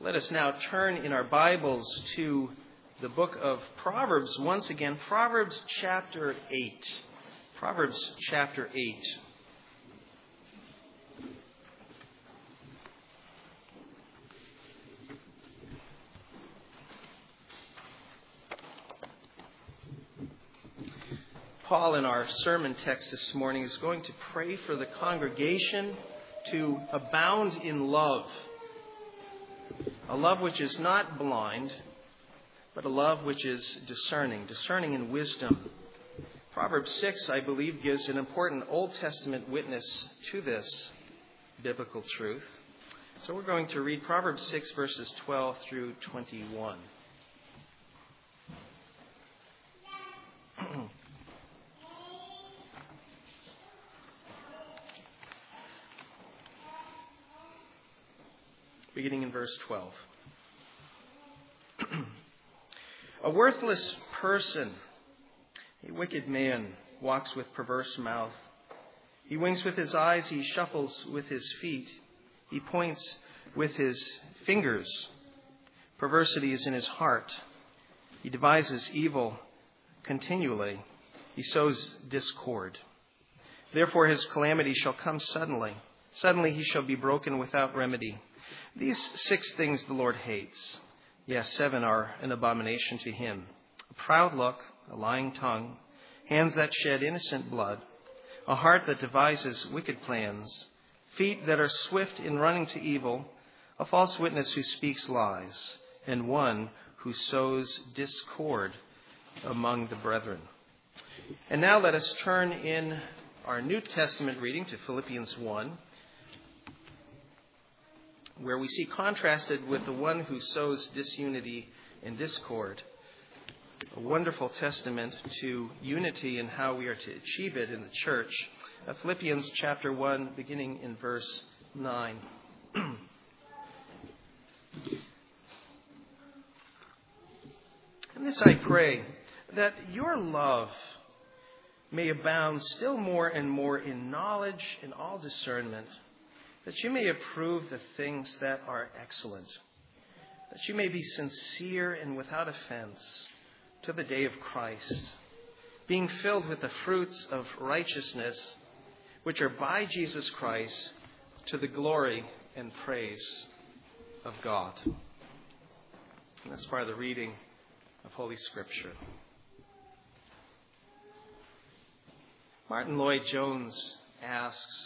Let us now turn in our Bibles to the book of Proverbs once again. Proverbs chapter 8. Proverbs chapter 8. Paul, in our sermon text this morning, is going to pray for the congregation to abound in love. A love which is not blind, but a love which is discerning in wisdom. Proverbs 6, I believe, gives an important Old Testament witness to this biblical truth. So we're going to read Proverbs 6, verses 12 through 21. Beginning in verse 12. A worthless person, a wicked man, walks with perverse mouth. He winks with his eyes, he shuffles with his feet. He points with his fingers. Perversity is in his heart. He devises evil continually. He sows discord. Therefore his calamity shall come suddenly. Suddenly he shall be broken without remedy. These 6 things the Lord hates. Yes, 7 are an abomination to him. A proud look, a lying tongue, hands that shed innocent blood, a heart that devises wicked plans, feet that are swift in running to evil, a false witness who speaks lies, and one who sows discord among the brethren. And now let us turn in our New Testament reading to Philippians 1. Where we see contrasted with the one who sows disunity and discord. A wonderful testament to unity and how we are to achieve it in the church. Philippians chapter 1, beginning in verse 9. And this I pray, that your love may abound still more and more in knowledge and all discernment, that you may approve the things that are excellent, that you may be sincere and without offense to the day of Christ, being filled with the fruits of righteousness, which are by Jesus Christ, to the glory and praise of God. And that's part of the reading of Holy Scripture. Martin Lloyd-Jones asks,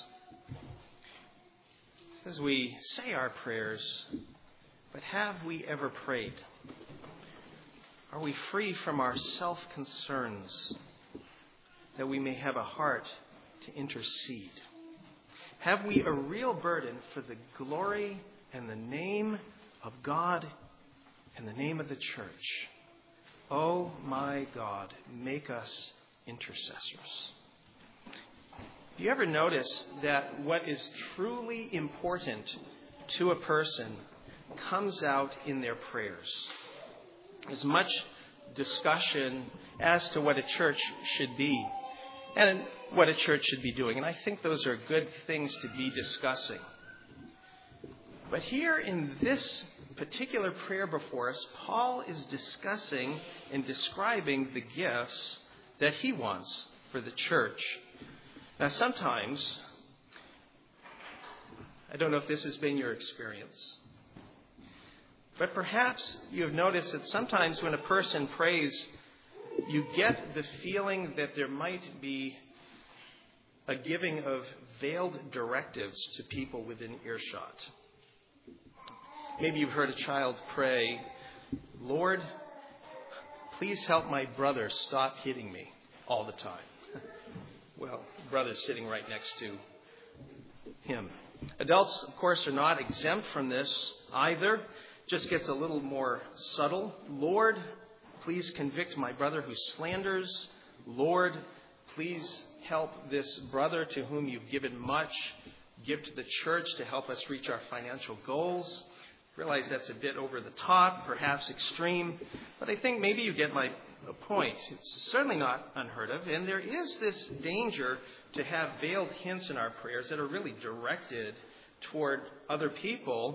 as we say our prayers, but have we ever prayed? Are we free from our self-concerns that we may have a heart to intercede? Have we a real burden for the glory and the name of God and the name of the church? Oh my God, make us intercessors. Do you ever notice that what is truly important to a person comes out in their prayers? There's much discussion as to what a church should be and what a church should be doing. And I think those are good things to be discussing. But here in this particular prayer before us, Paul is discussing and describing the gifts that he wants for the church. Now, sometimes, I don't know if this has been your experience, but perhaps you have noticed that sometimes when a person prays, you get the feeling that there might be a giving of veiled directives to people within earshot. Maybe you've heard a child pray, Lord, please help my brother stop hitting me all the time. Well, brother's sitting right next to him. Adults, of course, are not exempt from this either. Just gets a little more subtle. Lord, please convict my brother who slanders. Lord, please help this brother to whom you've given much. Give to the church to help us reach our financial goals. Realize that's a bit over the top, perhaps extreme, but I think maybe you get my point. It's certainly not unheard of, and there is this danger to have veiled hints in our prayers that are really directed toward other people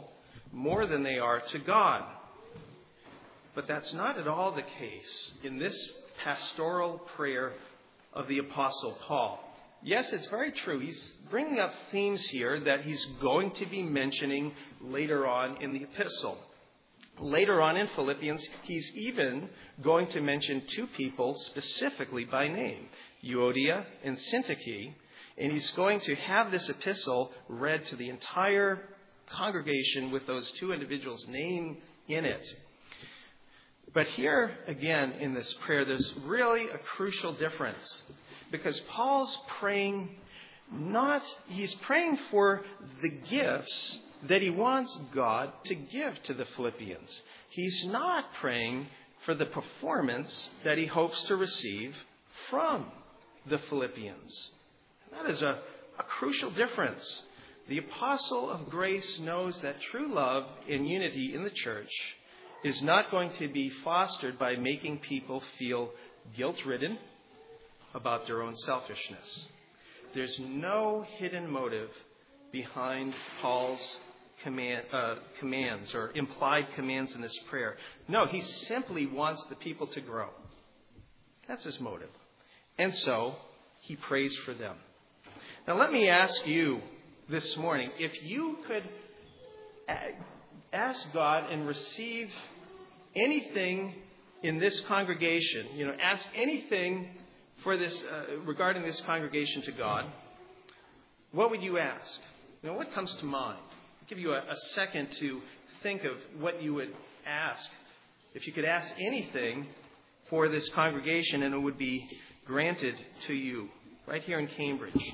more than they are to God. But that's not at all the case in this pastoral prayer of the Apostle Paul. Yes, it's very true. He's bringing up themes here that he's going to be mentioning later on in the epistle. Later on in Philippians, he's even going to mention two people specifically by name, Euodia and Syntyche, and he's going to have this epistle read to the entire congregation with those two individuals' name in it. But here, again, in this prayer, there's really a crucial difference. Because Paul's praying he's praying for the gifts that he wants God to give to the Philippians. He's not praying for the performance that he hopes to receive from the Philippians. That is a crucial difference. The apostle of grace knows that true love and unity in the church is not going to be fostered by making people feel guilt-ridden about their own selfishness. There's no hidden motive behind Paul's commands or implied commands in this prayer. No, he simply wants the people to grow. That's his motive. And so he prays for them. Now let me ask you this morning, if you could ask God and receive anything in this congregation, ask anything for this regarding this congregation to God, what would you ask? What comes to mind? I'll give you a second to think of what you would ask. If you could ask anything for this congregation, and it would be granted to you right here in Cambridge.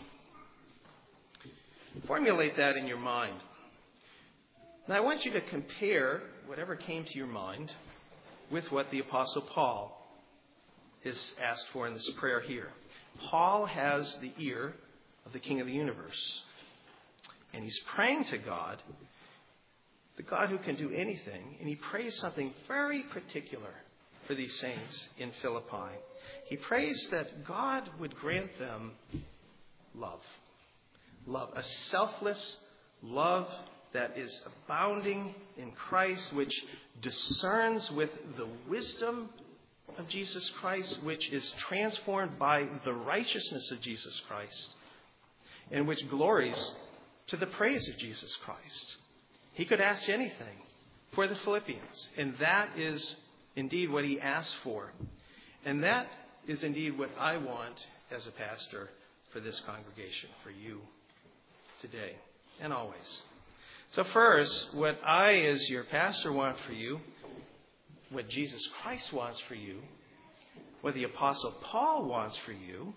Formulate that in your mind. Now I want you to compare whatever came to your mind with what the Apostle Paul is asked for in this prayer here. Paul has the ear of the King of the universe. And he's praying to God, the God who can do anything. And he prays something very particular for these saints in Philippi. He prays that God would grant them love. Love, a selfless love that is abounding in Christ, which discerns with the wisdom of Jesus Christ, which is transformed by the righteousness of Jesus Christ, and which glories to the praise of Jesus Christ. He could ask anything for the Philippians, and that is indeed what he asked for. And that is indeed what I want as a pastor for this congregation, for you today and always. So first, what I as your pastor want for you, what Jesus Christ wants for you, what the Apostle Paul wants for you,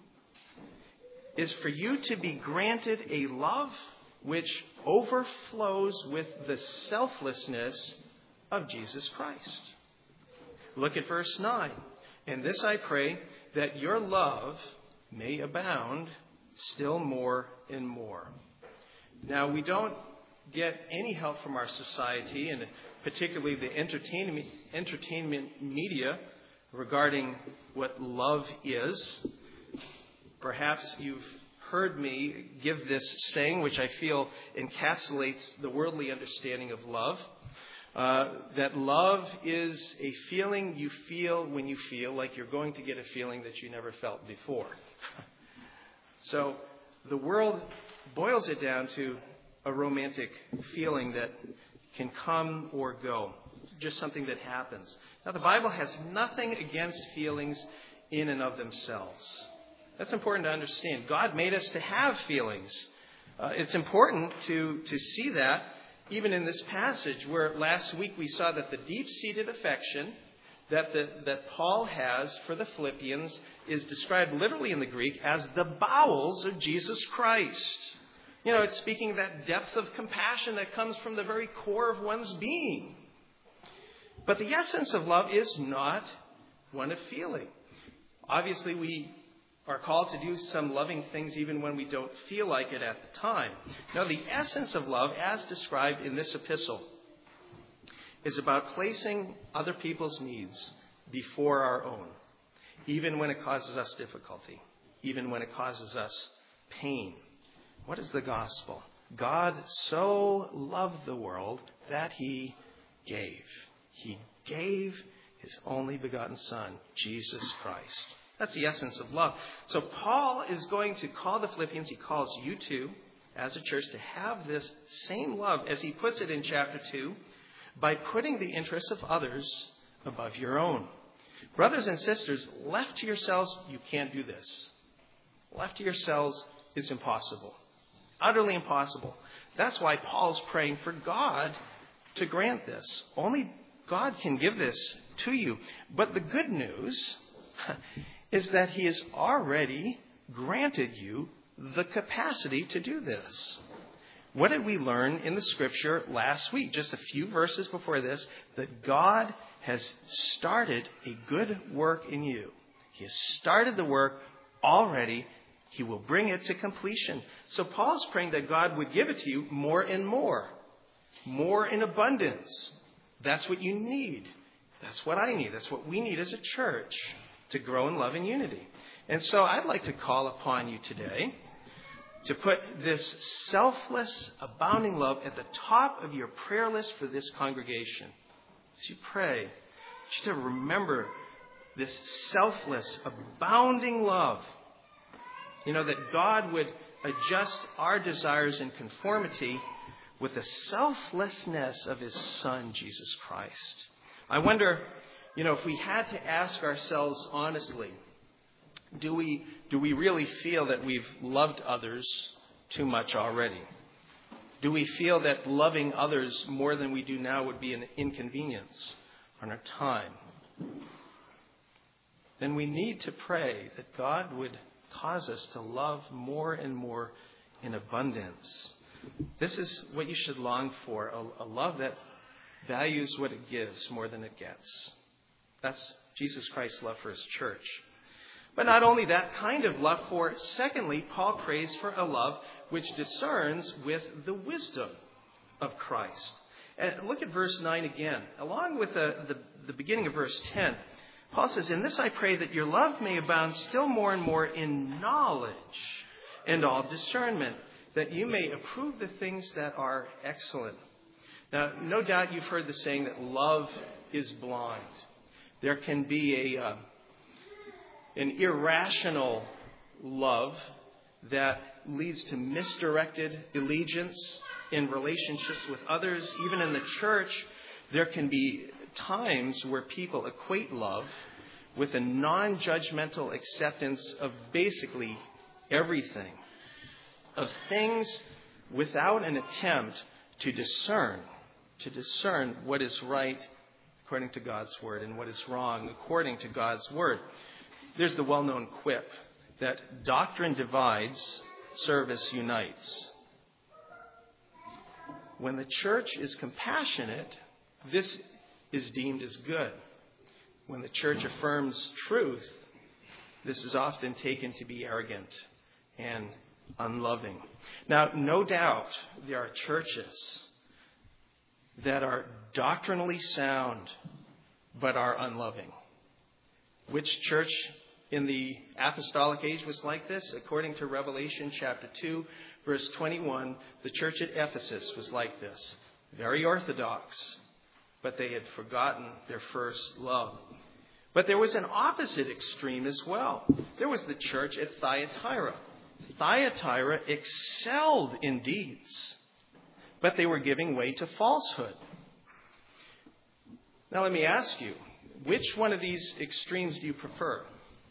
is for you to be granted a love which overflows with the selflessness of Jesus Christ. Look at verse 9. And this I pray, that your love may abound still more and more. Now, we don't get any help from our society, and particularly the entertainment media, regarding what love is. Perhaps you've heard me give this saying, which I feel encapsulates the worldly understanding of love, that love is a feeling you feel when you feel like you're going to get a feeling that you never felt before. So the world boils it down to a romantic feeling that can come or go, just something that happens. Now, the Bible has nothing against feelings in and of themselves. That's important to understand. God made us to have feelings. It's important to see that even in this passage, where last week we saw that the deep-seated affection that Paul has for the Philippians is described literally in the Greek as the bowels of Jesus Christ. It's speaking of that depth of compassion that comes from the very core of one's being. But the essence of love is not one of feeling. Obviously, we are called to do some loving things even when we don't feel like it at the time. No, the essence of love, as described in this epistle, is about placing other people's needs before our own, even when it causes us difficulty, even when it causes us pain. What is the gospel? God so loved the world that he gave. He gave his only begotten Son, Jesus Christ. That's the essence of love. So Paul is going to call the Philippians, he calls you too, as a church, to have this same love, as he puts it in chapter 2, by putting the interests of others above your own. Brothers and sisters, left to yourselves, you can't do this. Left to yourselves, it's impossible. Utterly impossible. That's why Paul's praying for God to grant this. Only God can give this to you. But the good news is that he has already granted you the capacity to do this. What did we learn in the scripture last week? Just a few verses before this, that God has started a good work in you. He has started the work already. He will bring it to completion. So Paul's praying that God would give it to you more and more in abundance. That's what you need. That's what I need. That's what we need as a church to grow in love and unity. And so I'd like to call upon you today to put this selfless, abounding love at the top of your prayer list for this congregation. As you pray, I want you to remember this selfless, abounding love. You know, that God would adjust our desires in conformity with the selflessness of his Son, Jesus Christ. I wonder, if we had to ask ourselves honestly, do we really feel that we've loved others too much already? Do we feel that loving others more than we do now would be an inconvenience on our time? Then we need to pray that God would cause us to love more and more in abundance. This is what you should long for, a love that values what it gives more than it gets. That's Jesus Christ's love for his church. But not only that kind of love, secondly, Paul prays for a love which discerns with the wisdom of Christ. And look at verse 9 again. Along with the beginning of verse 10, Paul says, "In this I pray that your love may abound still more and more in knowledge and all discernment, that you may approve the things that are excellent." Now, no doubt you've heard the saying that love is blind. There can be an irrational love that leads to misdirected allegiance in relationships with others. Even in the church, there can be times where people equate love with a non-judgmental acceptance of basically everything, of things without an attempt to discern what is right according to God's word and what is wrong according to God's word. There's the well-known quip that doctrine divides, service unites. When the church is compassionate, this is deemed as good. When the church affirms truth, this is often taken to be arrogant and unloving. Now, no doubt there are churches that are doctrinally sound but are unloving. Which church in the apostolic age was like this? According to Revelation chapter 2, verse 21, the church at Ephesus was like this. Very orthodox, but they had forgotten their first love. But there was an opposite extreme as well. There was the church at Thyatira. Thyatira excelled in deeds, but they were giving way to falsehood. Now let me ask you, which one of these extremes do you prefer?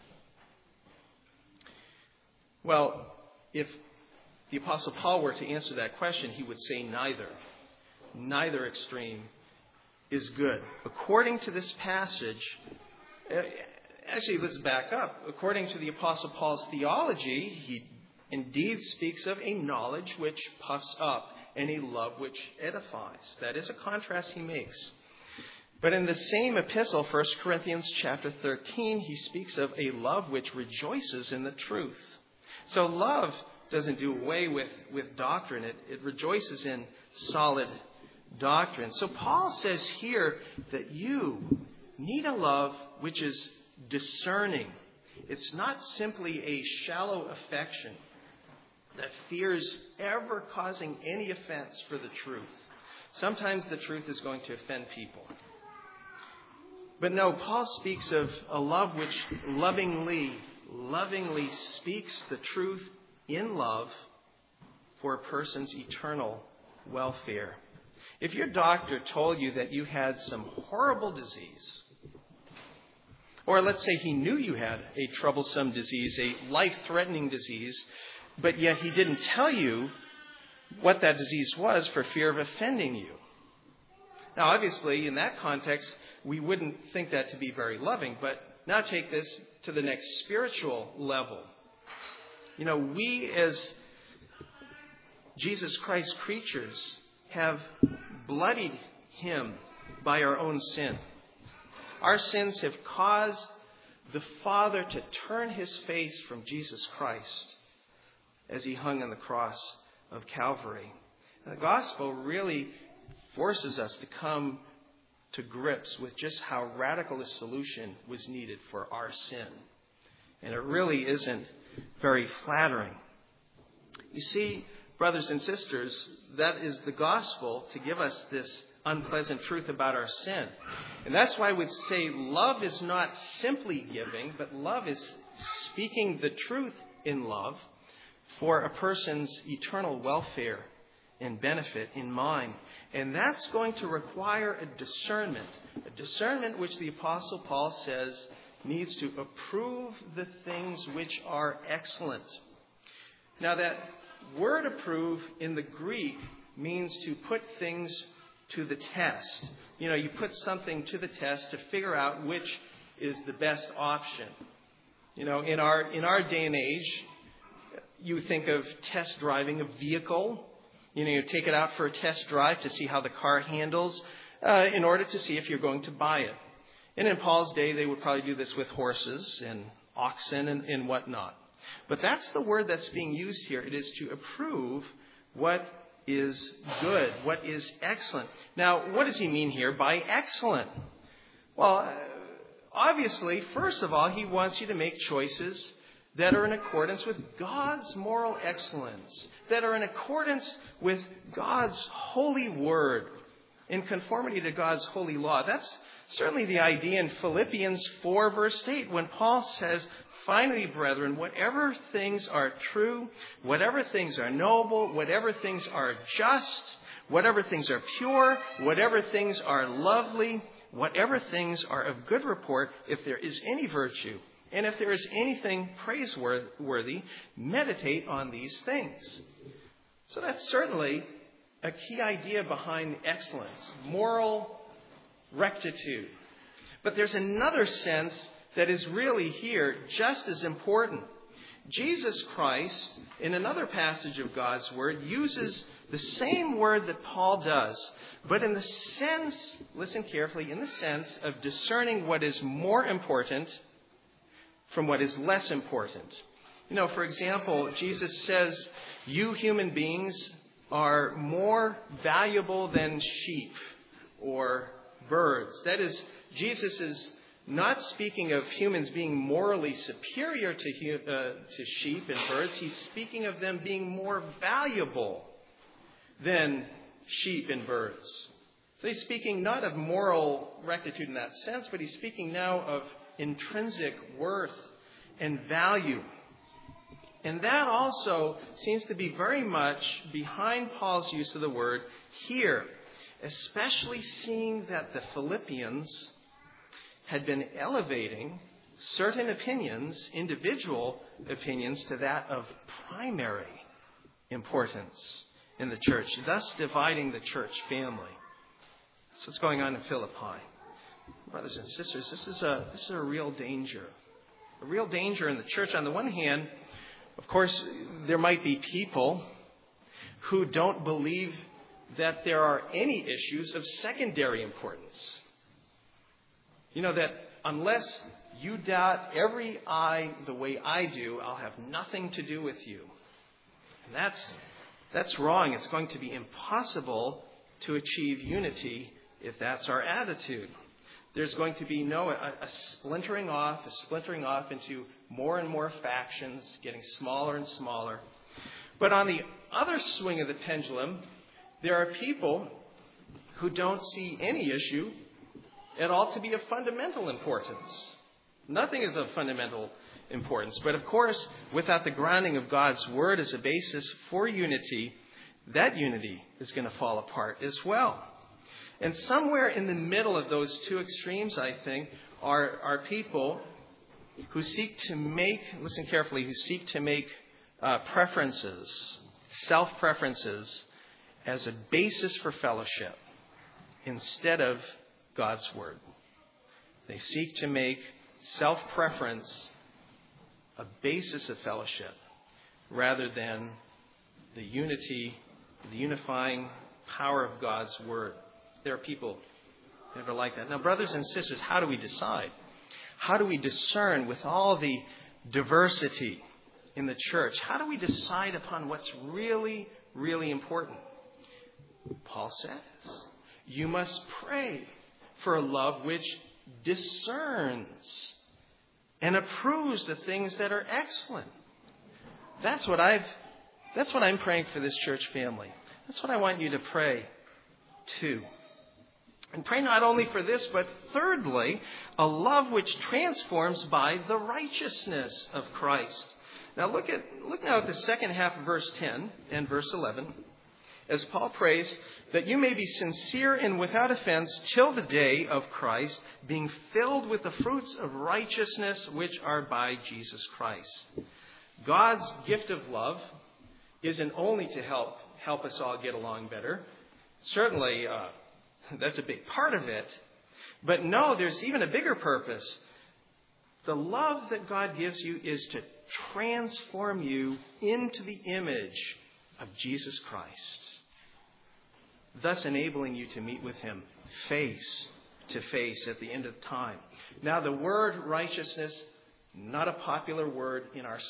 Well, if the Apostle Paul were to answer that question, he would say neither. Neither extreme is good. According to this passage, actually, let's back up. According to the Apostle Paul's theology, he indeed speaks of a knowledge which puffs up and a love which edifies. That is a contrast he makes. But in the same epistle, 1 Corinthians chapter 13, he speaks of a love which rejoices in the truth. So love doesn't do away with doctrine. It rejoices in solid doctrine. So Paul says here that you need a love which is discerning. It's not simply a shallow affection. that fears ever causing any offense for the truth. Sometimes the truth is going to offend people. But no, Paul speaks of a love which lovingly speaks the truth in love for a person's eternal welfare. If your doctor told you that you had some horrible disease, or let's say he knew you had a troublesome disease, a life-threatening disease, but yet he didn't tell you what that disease was for fear of offending you. Now, obviously, in that context, we wouldn't think that to be very loving, but now take this to the next spiritual level. We as Jesus Christ creatures have bloodied him by our own sin. Our sins have caused the Father to turn his face from Jesus Christ as he hung on the cross of Calvary. And the gospel really forces us to come to grips with just how radical a solution was needed for our sin. And it really isn't very flattering. You see, brothers and sisters, that is the gospel to give us this unpleasant truth about our sin. And that's why we'd say love is not simply giving, but love is speaking the truth in love for a person's eternal welfare and benefit in mind. And that's going to require a discernment which the Apostle Paul says needs to approve the things which are excellent. Now, that word approve in the Greek means to put things to the test. You put something to the test to figure out which is the best option. In our day and age, you think of test driving a vehicle. You take it out for a test drive to see how the car handles in order to see if you're going to buy it. And in Paul's day, they would probably do this with horses and oxen and whatnot. But that's the word that's being used here. It is to approve what is good, what is excellent. Now, what does he mean here by excellent? Well, obviously, first of all, he wants you to make choices that are in accordance with God's moral excellence, that are in accordance with God's holy word, in conformity to God's holy law. That's certainly the idea in Philippians 4, verse 8, when Paul says, "Finally, brethren, whatever things are true, whatever things are noble, whatever things are just, whatever things are pure, whatever things are lovely, whatever things are of good report, if there is any virtue, and if there is anything praiseworthy, meditate on these things." So that's certainly a key idea behind excellence, moral rectitude. But there's another sense that is really here just as important. Jesus Christ, in another passage of God's Word, uses the same word that Paul does, but in the sense, listen carefully, in the sense of discerning what is more important from what is less important. For example, Jesus says, you human beings are more valuable than sheep or birds. That is, Jesus is not speaking of humans being morally superior to sheep and birds. He's speaking of them being more valuable than sheep and birds. So he's speaking not of moral rectitude in that sense, but he's speaking now of intrinsic worth and value. And that also seems to be very much behind Paul's use of the word here, especially seeing that the Philippians had been elevating certain opinions, individual opinions, to that of primary importance in the church, thus dividing the church family. That's what's going on in Philippi. Brothers and sisters, this is a real danger. A real danger in the church. On the one hand, of course, there might be people who don't believe that there are any issues of secondary importance. That unless you dot every I the way I do, I'll have nothing to do with you. And that's wrong. It's going to be impossible to achieve unity if that's our attitude. There's going to be a splintering off into more and more factions, getting smaller and smaller. But on the other swing of the pendulum, there are people who don't see any issue at all to be of fundamental importance. Nothing is of fundamental importance. But of course, without the grounding of God's Word as a basis for unity, that unity is going to fall apart as well. And somewhere in the middle of those two extremes, I think, are people who seek to make, listen carefully, who seek to make preferences, self-preferences, as a basis for fellowship instead of God's Word. They seek to make self-preference a basis of fellowship rather than the unity, the unifying power of God's Word. There are people that are like that. Now, brothers and sisters, how do we decide? How do we discern with all the diversity in the church? How do we decide upon what's really, really important? Paul says, you must pray for a love which discerns and approves the things that are excellent. That's what I'm praying for this church family. That's what I want you to pray too. And pray not only for this, but thirdly, a love which transforms by the righteousness of Christ. Now look now at the second half of verse 10 and verse 11, as Paul prays that you may be sincere and without offense till the day of Christ, being filled with the fruits of righteousness which are by Jesus Christ. God's gift of love isn't only to help us all get along better. Certainly, that's a big part of it. But no, there's even a bigger purpose. The love that God gives you is to transform you into the image of Jesus Christ, thus enabling you to meet with Him face to face at the end of time. Now, the word righteousness, not a popular word in our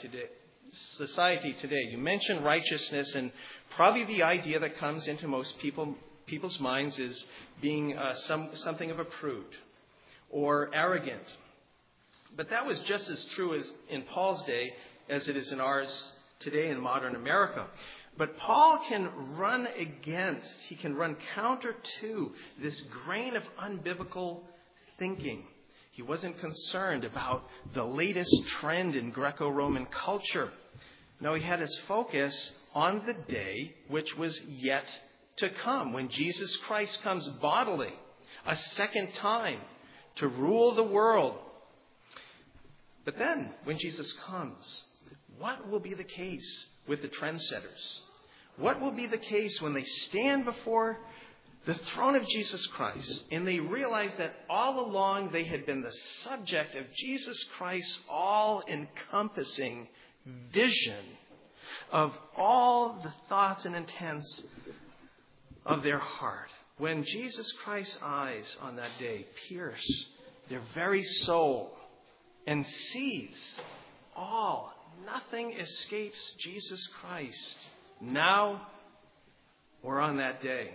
society today. You mention righteousness, and probably the idea that comes into most people's minds is being something of a prude or arrogant. But that was just as true as in Paul's day as it is in ours today in modern America. But Paul can run counter to this grain of unbiblical thinking. He wasn't concerned about the latest trend in Greco-Roman culture. No, he had his focus on the day which was yet to come, when Jesus Christ comes bodily a second time to rule the world. But then, when Jesus comes, what will be the case with the trendsetters? What will be the case when they stand before the throne of Jesus Christ and they realize that all along they had been the subject of Jesus Christ's all-encompassing vision of all the thoughts and intents of their heart? When Jesus Christ's eyes on that day pierce their very soul and sees all, nothing escapes Jesus Christ now or on that day.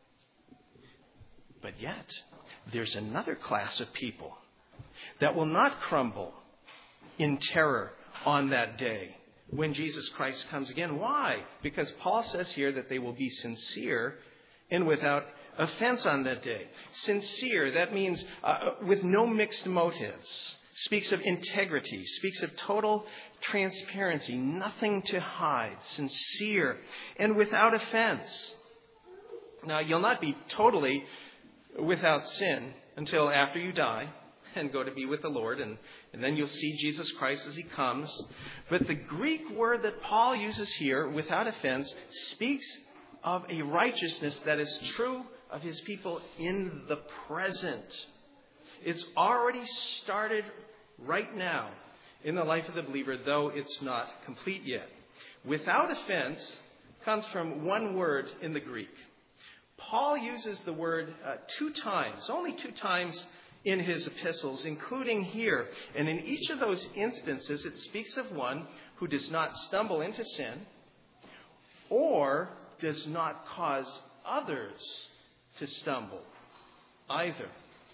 But yet, there's another class of people that will not crumble in terror on that day when Jesus Christ comes again. Why? Because Paul says here that they will be sincere and without offense on that day. Sincere, that means with no mixed motives. Speaks of integrity, speaks of total transparency, nothing to hide, sincere, and without offense. Now, you'll not be totally without sin until after you die and go to be with the Lord, and then you'll see Jesus Christ as He comes. But the Greek word that Paul uses here, without offense, speaks of a righteousness that is true of His people in the present. It's already started right now in the life of the believer, though it's not complete yet. Without offense comes from one word in the Greek. Paul uses the word only two times in his epistles, including here. And in each of those instances, it speaks of one who does not stumble into sin or does not cause others to stumble either.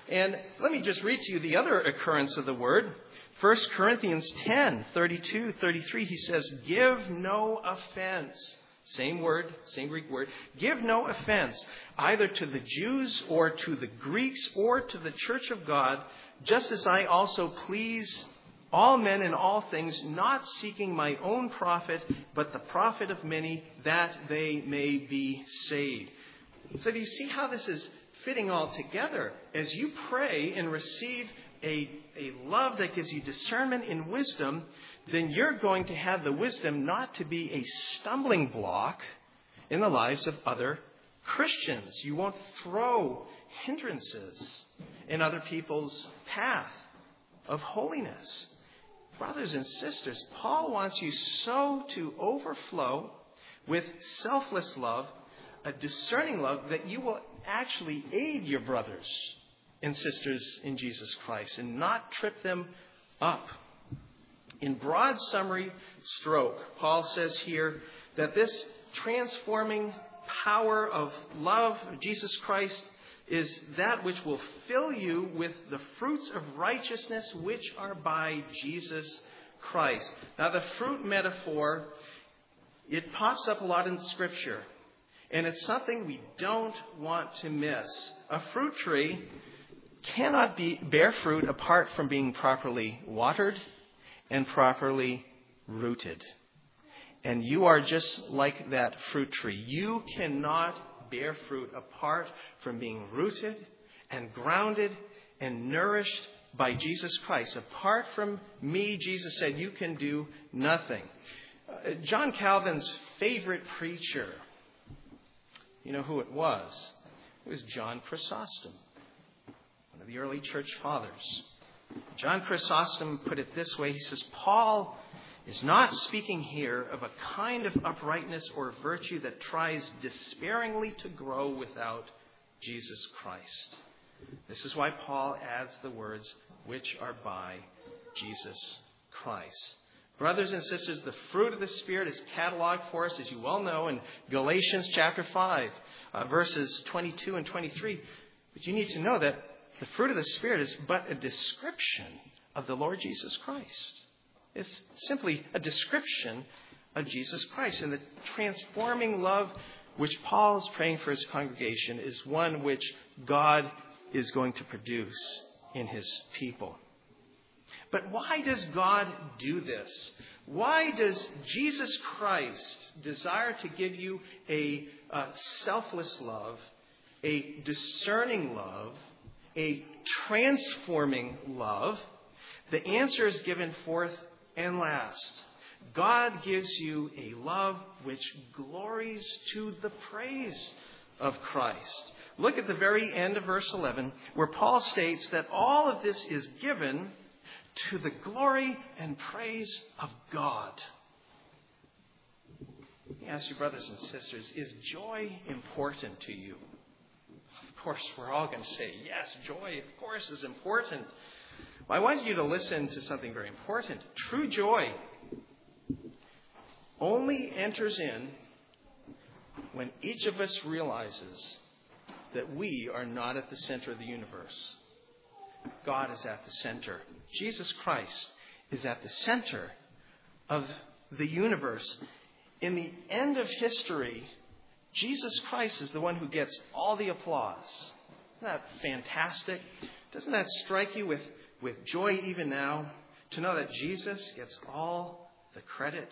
And let me just read to you the other occurrence of the word. 1 Corinthians 10, 32, 33, he says, give no offense. Same word, same Greek word. Give no offense, either to the Jews or to the Greeks or to the church of God, just as I also please all men in all things, not seeking my own profit, but the profit of many, that they may be saved. So do you see how this is fitting all together? As you pray and receive a love that gives you discernment and wisdom, then you're going to have the wisdom not to be a stumbling block in the lives of other Christians. You won't throw hindrances in other people's path of holiness. Brothers and sisters, Paul wants you so to overflow with selfless love, a discerning love, that you will actually aid your brothers and sisters in Jesus Christ and not trip them up. In broad summary stroke, Paul says here that this transforming power of love of Jesus Christ is that which will fill you with the fruits of righteousness which are by Jesus Christ. Now, the fruit metaphor, it pops up a lot in Scripture, and it's something we don't want to miss. A fruit tree cannot bear fruit apart from being properly watered and properly rooted. And you are just like that fruit tree. You cannot bear fruit apart from being rooted and grounded and nourished by Jesus Christ. Apart from me, Jesus said, you can do nothing. John Calvin's favorite preacher, you know who it was? It was John Chrysostom, one of the early church fathers. John Chrysostom put it this way. He says, Paul is not speaking here of a kind of uprightness or virtue that tries despairingly to grow without Jesus Christ. This is why Paul adds the words, which are by Jesus Christ. Brothers and sisters, the fruit of the Spirit is cataloged for us, as you well know, in Galatians chapter 5, verses 22 and 23. But you need to know that the fruit of the Spirit is but a description of the Lord Jesus Christ. It's simply a description of Jesus Christ. And the transforming love which Paul is praying for his congregation is one which God is going to produce in his people. But why does God do this? Why does Jesus Christ desire to give you a selfless love, a discerning love, a transforming love? The answer is given forth and last. God gives you a love which glories to the praise of Christ. Look at the very end of verse 11, where Paul states that all of this is given to the glory and praise of God. Let me ask you, brothers and sisters, is joy important to you? Of course, we're all going to say, yes, joy, of course, is important. Well, I want you to listen to something very important. True joy only enters in when each of us realizes that we are not at the center of the universe. God is at the center. Jesus Christ is at the center of the universe. In the end of history, Jesus Christ is the one who gets all the applause. Isn't that fantastic? Doesn't that strike you with joy even now, to know that Jesus gets all the credit?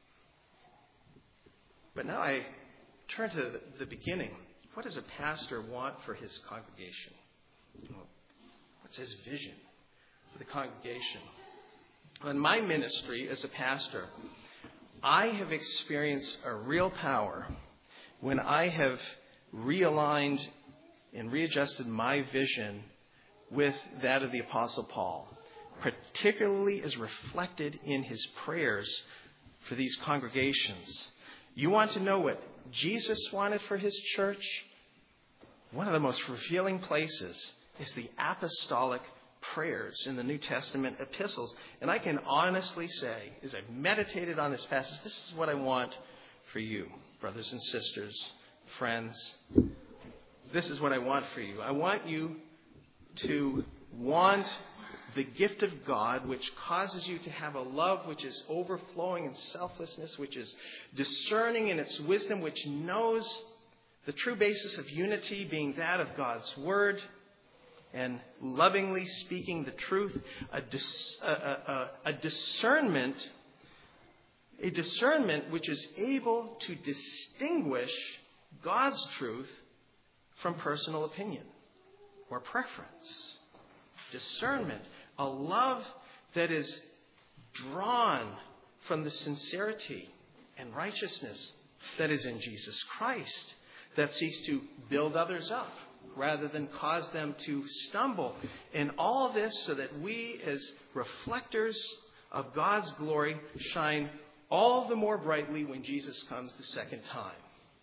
But now I turn to the beginning. What does a pastor want for his congregation? What's his vision for the congregation? In my ministry as a pastor, I have experienced a real power when I have realigned and readjusted my vision with that of the Apostle Paul, particularly as reflected in his prayers for these congregations. You want to know what Jesus wanted for his church? One of the most revealing places is the apostolic prayers in the New Testament epistles. And I can honestly say, as I've meditated on this passage, this is what I want for you, brothers and sisters, friends. This is what I want for you. I want you to want the gift of God, which causes you to have a love which is overflowing in selflessness, which is discerning in its wisdom, which knows the true basis of unity being that of God's Word, and lovingly speaking the truth, a discernment which is able to distinguish God's truth from personal opinion or preference. Discernment, a love that is drawn from the sincerity and righteousness that is in Jesus Christ, that seeks to build others up rather than cause them to stumble. And all this so that we as reflectors of God's glory shine all the more brightly when Jesus comes the second time.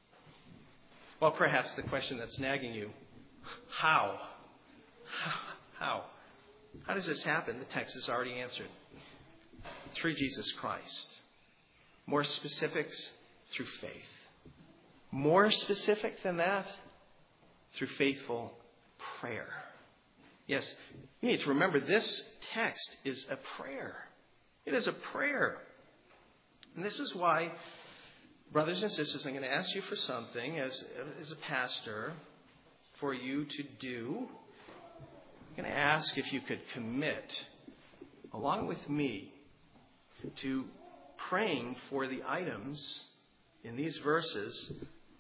Well, perhaps the question that's nagging you, how? How? How does this happen? The text has already answered. Through Jesus Christ. More specifics, through faith. More specific than that, through faithful prayer. Yes, you need to remember this text is a prayer. It is a prayer. And this is why, brothers and sisters, I'm going to ask you for something as a pastor for you to do. I'm going to ask if you could commit, along with me, to praying for the items in these verses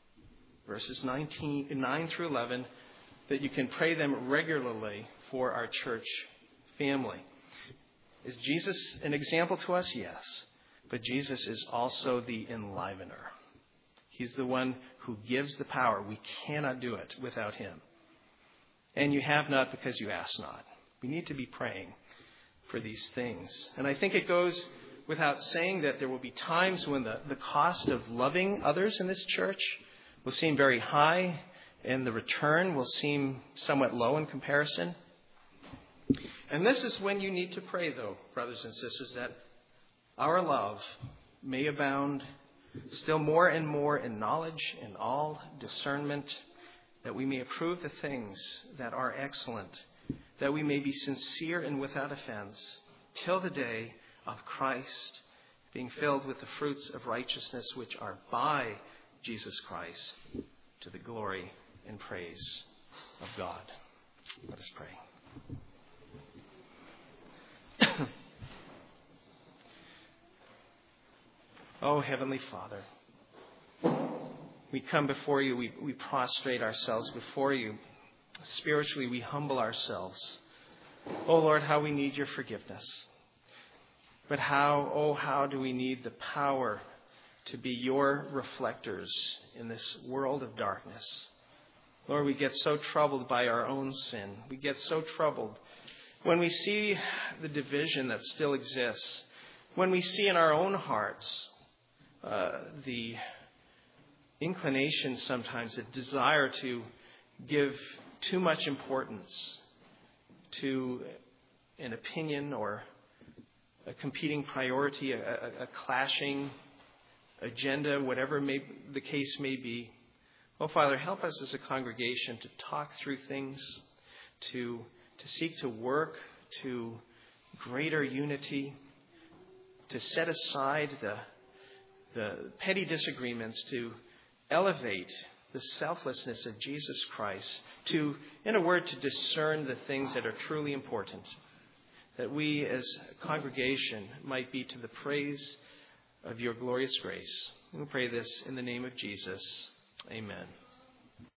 9 through 11, that you can pray them regularly for our church family. Is Jesus an example to us? Yes. But Jesus is also the enlivener. He's the one who gives the power. We cannot do it without him. And you have not because you ask not. We need to be praying for these things. And I think it goes without saying that there will be times when the cost of loving others in this church will seem very high, and the return will seem somewhat low in comparison. And this is when you need to pray, though, brothers and sisters, that our love may abound still more and more in knowledge and all discernment, that we may approve the things that are excellent, that we may be sincere and without offense, till the day of Christ, being filled with the fruits of righteousness which are by Jesus Christ, to the glory and praise of God. Let us pray. Oh, Heavenly Father, we come before you, we prostrate ourselves before you. Spiritually, we humble ourselves. Oh, Lord, how we need your forgiveness. But how do we need the power to be your reflectors in this world of darkness. Lord, we get so troubled by our own sin. We get so troubled when we see the division that still exists, when we see in our own hearts the inclination sometimes, the desire to give too much importance to an opinion or a competing priority, a clashing agenda, whatever the case may be. Oh, Father, help us as a congregation to talk through things, to seek to work to greater unity, to set aside the petty disagreements, to elevate the selflessness of Jesus Christ, to, in a word, to discern the things that are truly important, that we as a congregation might be to the praise of your glorious grace. We pray this in the name of Jesus. Amen.